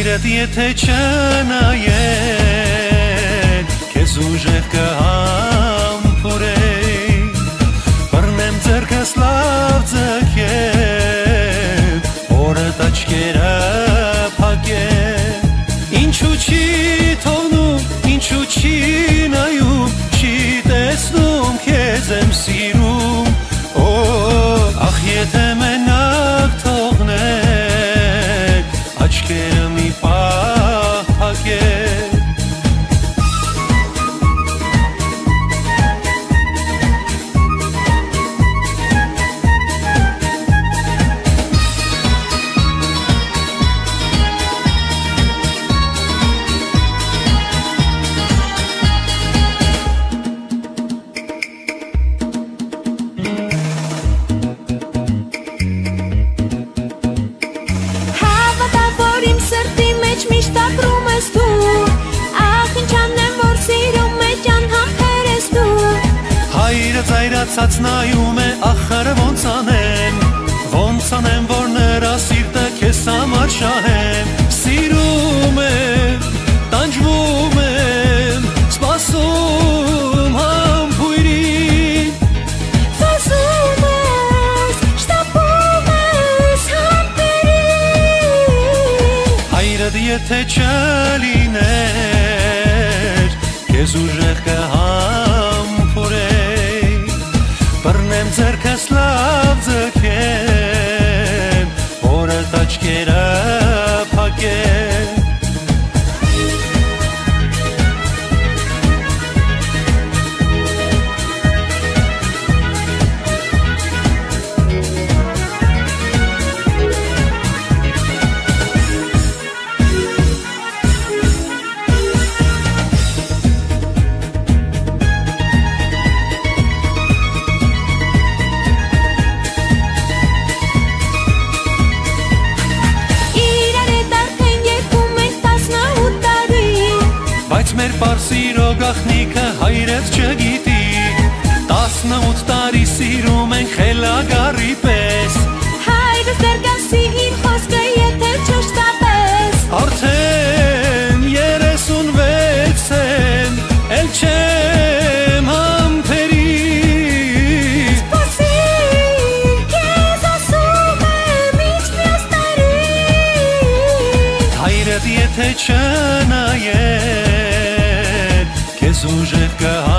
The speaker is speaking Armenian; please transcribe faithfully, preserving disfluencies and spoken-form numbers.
Հայրդ եթե չնայեն քեզ ուժեղ կհամբուրեի բռնեմ ձեռքս լավ ձգեմ օրդ աչքերը փակեմ ինչու չի թողնում ինչու չի նայում չի տեսնում քեզ եմ սիրում ախ եթե մենակ թողնեք աչքերը մի պահ փակեք Ծայրացած նայում է ախր ոնց անեմ ոնց անեմ որ նրա սիրտը քեզ համար շահեմ սիրում եմ տանջվում եմ սպասում համբույրին վազում ես շտապում ես համբերին հայրդ եթե չլիներ քեզ ուժեղ կհամբուրեր բռնեմ ձեռքս լավ ձգեմ օրդ աչքերը փակեմ Բայց մեր պարսիրո գախնիկը հայրդ չգիտի տասնութ տարի սիրում ենք խելագարի պես Հայրս դեռ գասի իմ խոսքը եթե չշտապես Արդեն երեսունվեց եմ էլ չեմ համբերի Սպասիր քեզ ասում եմ ինչ մյուս տարի Հայրդ եթե չնայեն քեզ ուժեղ կհամբուրեի